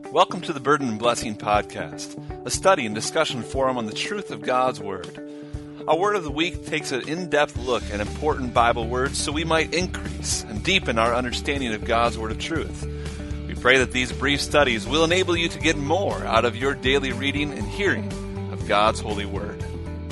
Welcome to the Burden and Blessing Podcast, a study and discussion forum on the truth of God's Word. Our Word of the Week takes an in-depth look at important Bible words so we might increase and deepen our understanding of God's Word of truth. We pray that these brief studies will enable you to get more out of your daily reading and hearing of God's holy Word.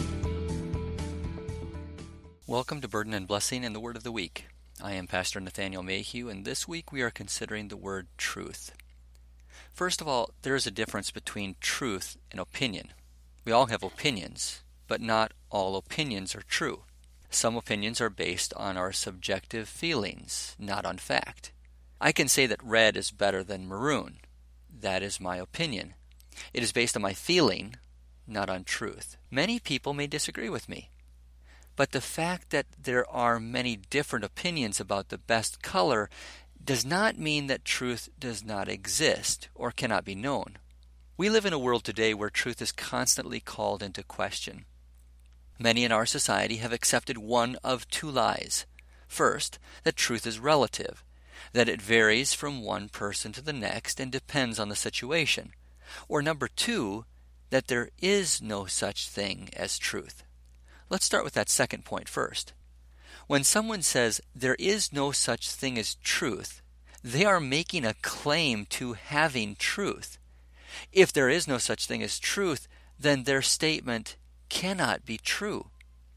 Welcome to Burden and Blessing and the Word of the Week. I am Pastor Nathaniel Mayhew, and this week we are considering the word truth. First of all, there is a difference between truth and opinion. We all have opinions, but not all opinions are true. Some opinions are based on our subjective feelings, not on fact. I can say that red is better than maroon. That is my opinion. It is based on my feeling, not on truth. Many people may disagree with me. But the fact that there are many different opinions about the best color does not mean that truth does not exist or cannot be known. We live in a world today where truth is constantly called into question. Many in our society have accepted one of two lies. First, that truth is relative, that it varies from one person to the next and depends on the situation. Or number two, that there is no such thing as truth. Let's start with that second point first. When someone says there is no such thing as truth, they are making a claim to having truth. If there is no such thing as truth, then their statement cannot be true.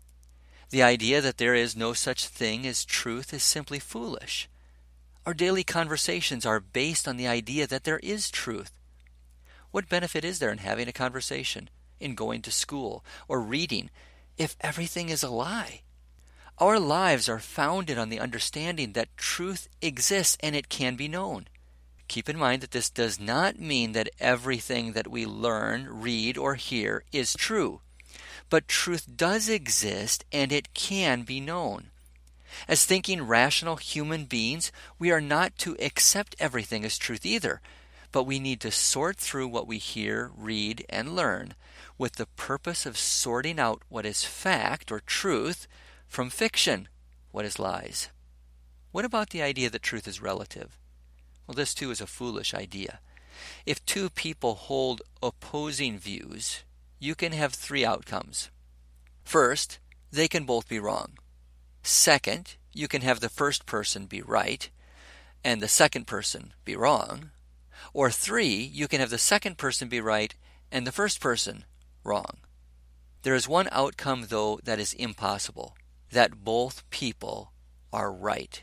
The idea that there is no such thing as truth is simply foolish. Our daily conversations are based on the idea that there is truth. What benefit is there in having a conversation, in going to school, or reading, if everything is a lie? Our lives are founded on the understanding that truth exists and it can be known. Keep in mind that this does not mean that everything that we learn, read, or hear is true. But truth does exist and it can be known. As thinking, rational human beings, we are not to accept everything as truth either, but we need to sort through what we hear, read, and learn with the purpose of sorting out what is fact or truth from fiction, what is lies. What about the idea that truth is relative? Well, this too is a foolish idea. If two people hold opposing views, you can have three outcomes. First, they can both be wrong. Second, you can have the first person be right and the second person be wrong. Or three, you can have the second person be right and the first person wrong. There is one outcome, though, that is impossible, that both people are right.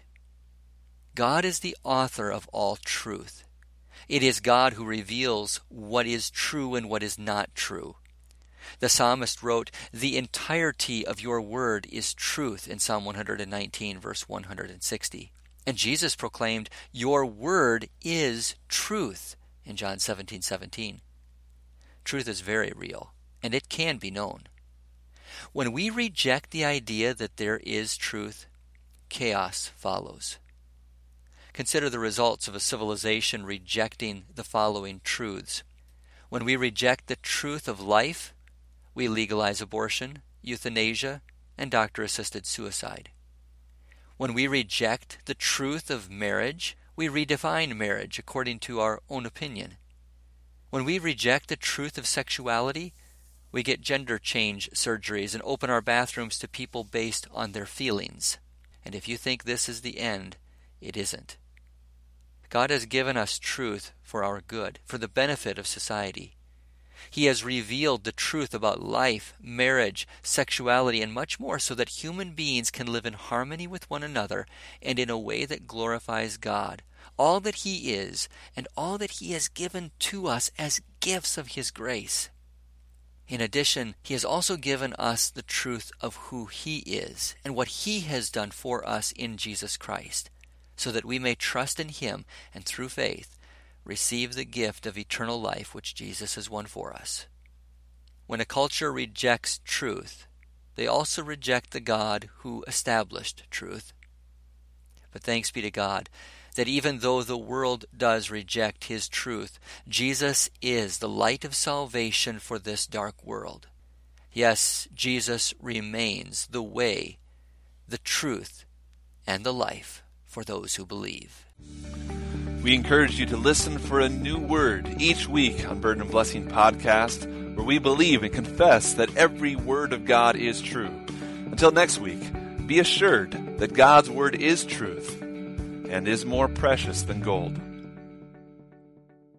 God is the author of all truth. It is God who reveals what is true and what is not true. The psalmist wrote, "The entirety of your word is truth," in Psalm 119, verse 160. And Jesus proclaimed, "Your word is truth," in John 17:17. Truth is very real, and it can be known. When we reject the idea that there is truth, chaos follows. Consider the results of a civilization rejecting the following truths. When we reject the truth of life, we legalize abortion, euthanasia, and doctor-assisted suicide. When we reject the truth of marriage, we redefine marriage according to our own opinion. When we reject the truth of sexuality, we get gender change surgeries and open our bathrooms to people based on their feelings. And if you think this is the end, it isn't. God has given us truth for our good, for the benefit of society. He has revealed the truth about life, marriage, sexuality, and much more so that human beings can live in harmony with one another and in a way that glorifies God, all that He is and all that He has given to us as gifts of His grace. In addition, He has also given us the truth of who He is and what He has done for us in Jesus Christ, so that we may trust in Him and through faith receive the gift of eternal life which Jesus has won for us. When a culture rejects truth, they also reject the God who established truth. But thanks be to God that even though the world does reject His truth, Jesus is the light of salvation for this dark world. Yes, Jesus remains the way, the truth, and the life for those who believe. We encourage you to listen for a new word each week on Burden and Blessing Podcast, where we believe and confess that every word of God is true. Until next week, be assured that God's word is truth and is more precious than gold.